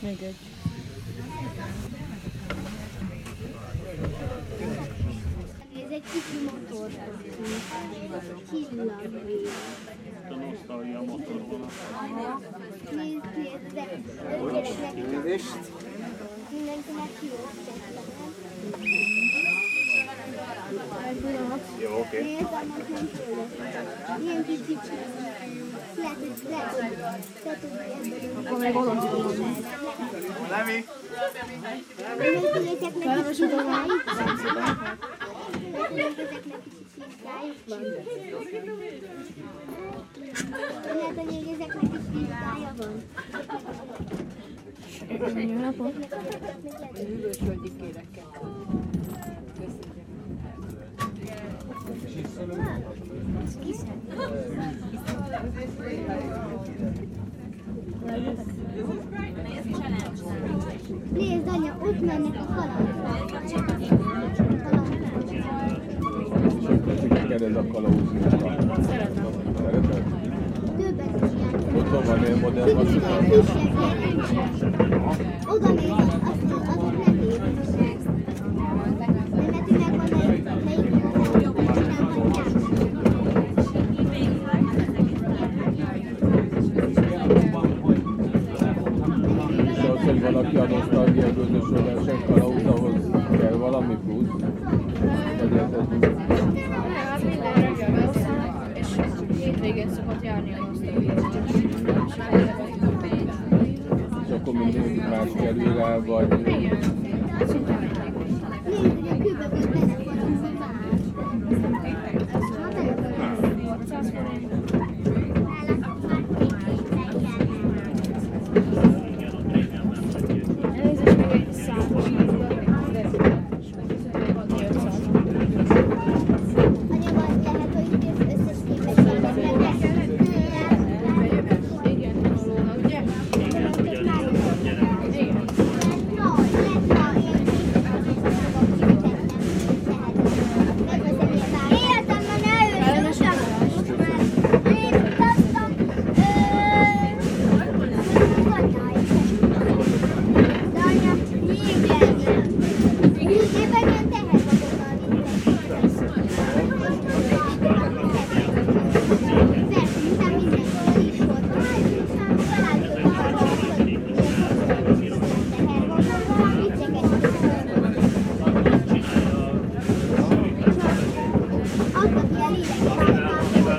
Még egy. Ez egy kicsi motor. Csillag. A nosztalgia motor van. Nézd, mindenkinek jó. Jó, oké. Nézd, annak nem tőle. Ilyen kicsi. Akkor még oda tudom. Levi! Mindenkinek egy kicsi szívkájuk van. Lehet, hogy még ezeknek is vizsgája van. Jó napot! Üdvösölgyik kérekkel. Nézd, anya, ott mennek a kalandra. Kered a kalauzmunka. Szereted? Többet is játszanak. Otthon van ilyen modern maszika? Oda néz, azok nehéz. Remetileg van egy És az, hogy valaki a nosztalgia közösödésen kalauz, ahhoz kell valami plusz? Vagy ez egy... Hát minden reggel beosztanak, és hétvégén szokott járni a nosztalgia. És akkor mindig más kerül el, vagy... Igen. Szinte mindig. nézd, hogy a kőbe van benne valami más. 600 forint. Elnézést, még egy számos. Anya, vagy lehet, hogy itt az összes képességet Igen, tanulónak, ugye?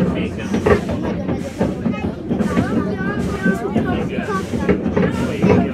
Kaptam.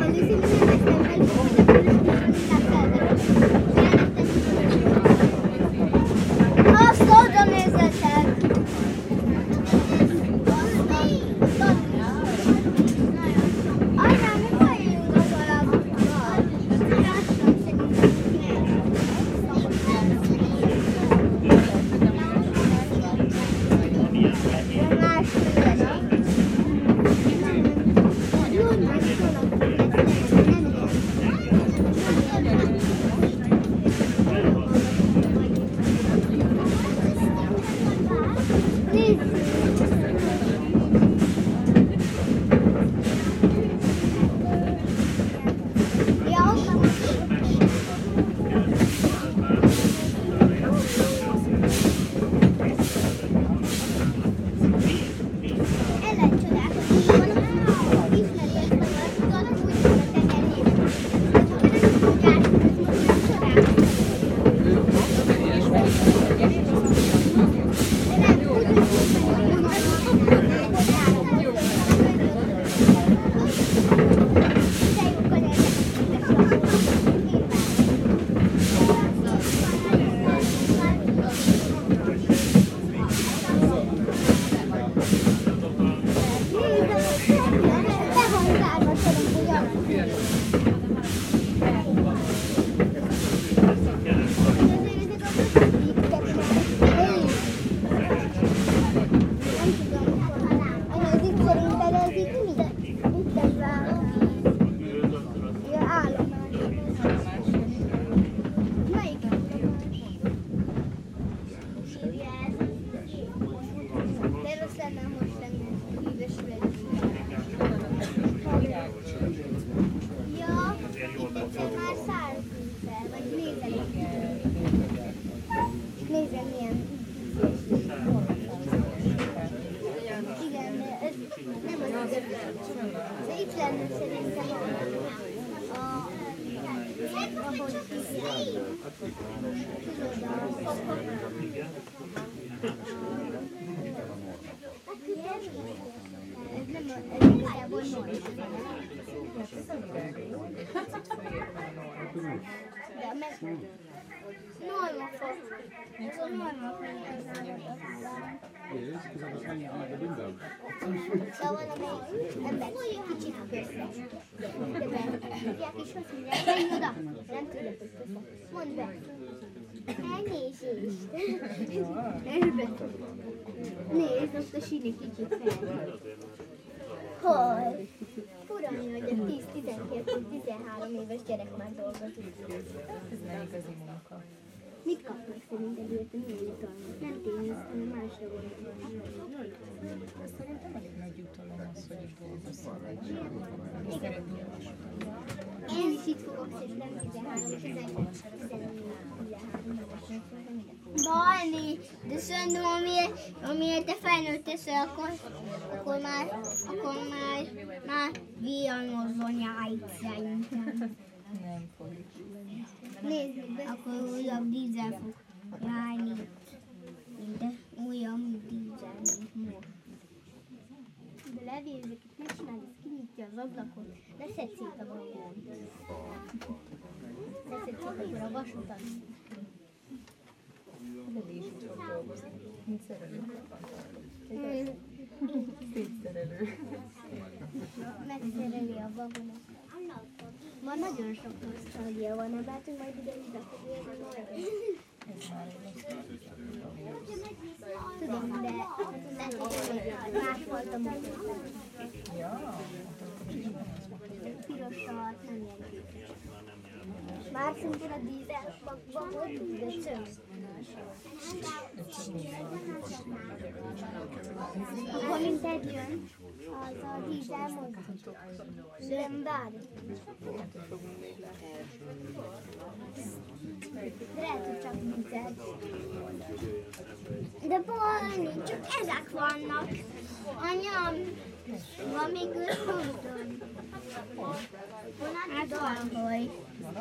Szóval amelyik ember kicsit össze. Fiak is azt mondják, menj oda! Nem tudok össze. Mondd be. Elnézést. Nézd, azt a síni kicsit fel. Hol? Fura, hogy a 10-12-13 éves gyerek már dolgozik. Ez nem igazi munka. Mit kapnak szerinted érte, milyen jutalmat? Nem tényleg, hanem másra gondolom. Szerintem elég nagy jutalom az, hogy itt dolgozol egy szeretnél is. Én is itt fogok szerintem 13-14 Balni, de szerintem amiért te felnőtt teszel, akkor már vianozzon jáit szerintem. Nem fog. Nézzük be. Akkor újabb dízel fog járni. De újabb dízel, mint most. De levérzek, itt megcsinálod, ez kinyitja az ablakot. Ne szedd szét a vagont. Ne szedd szét akkor a vasutat. De is itt fog dolgozni. Mint szerelő. Szétszerelő. Megszereli a vagonot. Ma nagyon sok nosztalgia van, nem látunk majd ide fog érni majd. Tudom, de más volt a motor. Pirosat, nem ilyen kétes. Már szintén a dízel vakban volt, de csönd. Akkor mindegy jön, az a dízel mozdít. Nem várj. De lehet, hogy csak dízel. De Balni, csak ezek vannak. Anyám, van még őszhontön. Hát valahogy.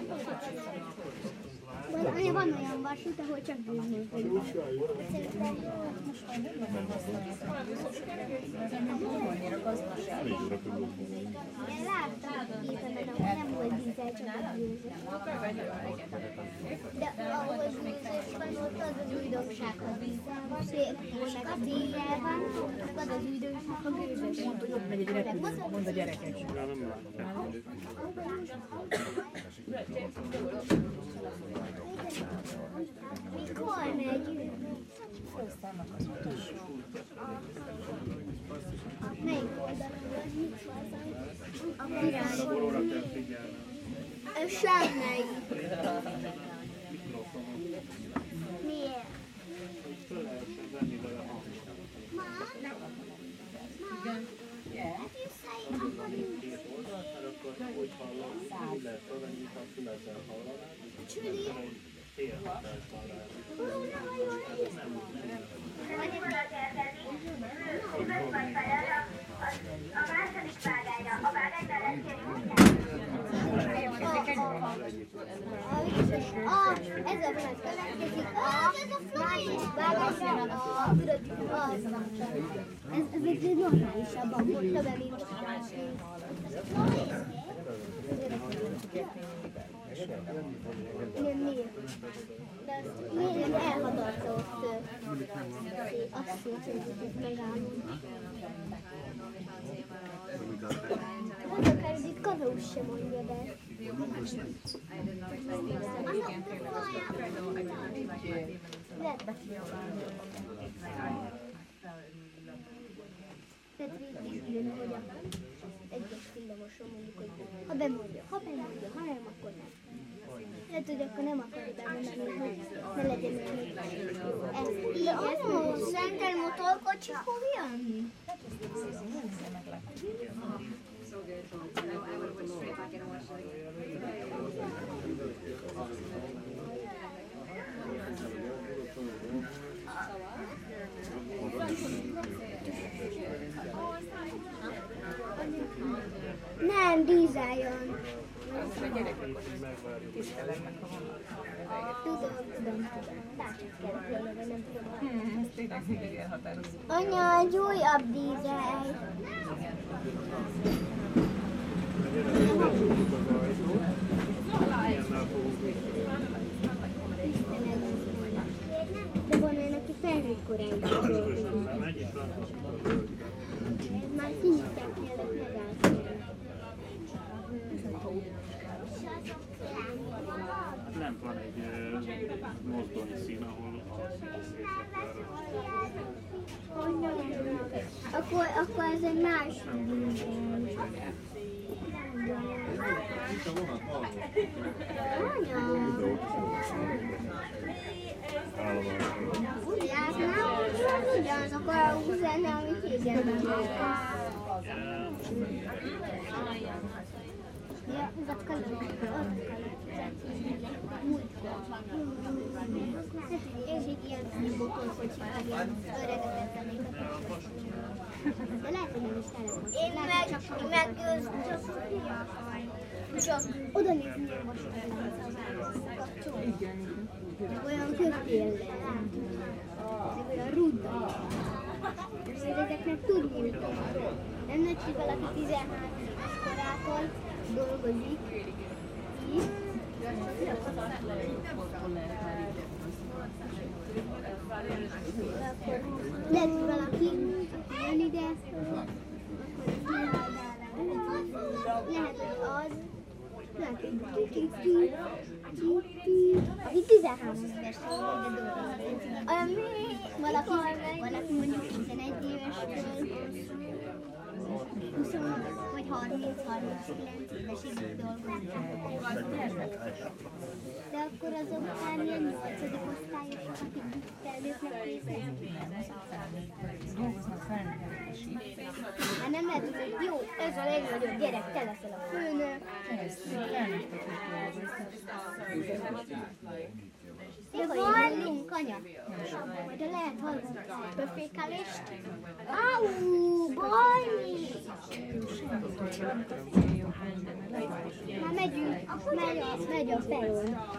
Van olyan vasút, ahol csak bűnünk vagyunk. Én láttam a képemen, ahol nem volt dízel, csak a bűnző. De ahol bűnzős van, ott az az újdonság, ha dízel van, meg a dízel van, az az újdonság, ha bűnzős van. Mondd a gyerekek. Mikor megy? Főztának az utas. Melyik oldalon vagy? Mit van? A Óra kell figyelni. Semmelyik. Miért? Föl lehessen venni vele hangot. Két oldalt, mert akkor úgy hallom, úgy lehet fölvenni, ha fülezzel hallanád. Fél hatással lehet. Ez a vonat következik ez egy normálisabban mondta be, mint nem miért? Miért elhadarta ott azt szétszétszét megállunk. Az akár, hogy itt Kavaus sem mondja be. Tehát végig jön, hogy a egyes villamoson mondjuk, hogy ha bemondja, ha nem, akkor nem. Lehet, hogy akkor nem akarja bemondani, hogy ne legyen olyan. De anya, szerintem motorkocsi fog jönni. Nem, dízel olyan. A gyerekek tiszteletnek, ha vannak. Tudom. Bárcsak kell tőle, nem tudom. Ez tényleg mindig elhatározó. Anya, egy újabb dízel. De van olyan, aki felnőtt koráig dolgozik. Már kinyitják mielőtt megállsz. Lent van egy mozdonyszín, ahol Akkor ez egy más. Ugyanazok a üzenni, amit igen. Ja, wat kan és egy ilyen bokorkocsi, ilyen öregetetlenék. De lehet, hogy nem is telefon. Én meg csak oda nézni, milyen vasútban kapcsolni. Olyan kötéllel. Olyan rúddal. És ezeknek tudni kell. Nem nagy, hogy valaki 13 éves korától dolgozik itt. Lehet, hogy valaki jön ide, lehet, hogy az, lehet, hogy aki 13 éves valaki mondjuk 11 évestől 20 vagy 30-39 évesig dolgozik. De akkor azok már ilyen 8. osztályosok, akik felnőttnek képeznek. Dolgoznak felnőttek is így. Hát nem lehet, hogy jó, ez a legnagyobb gyerek, te leszel a főnök. Felnőttek is dolgoznak. De vallunk, anya. De lehet hallgatni befékelést. Áú, baj! Már megyünk, megy a fejön.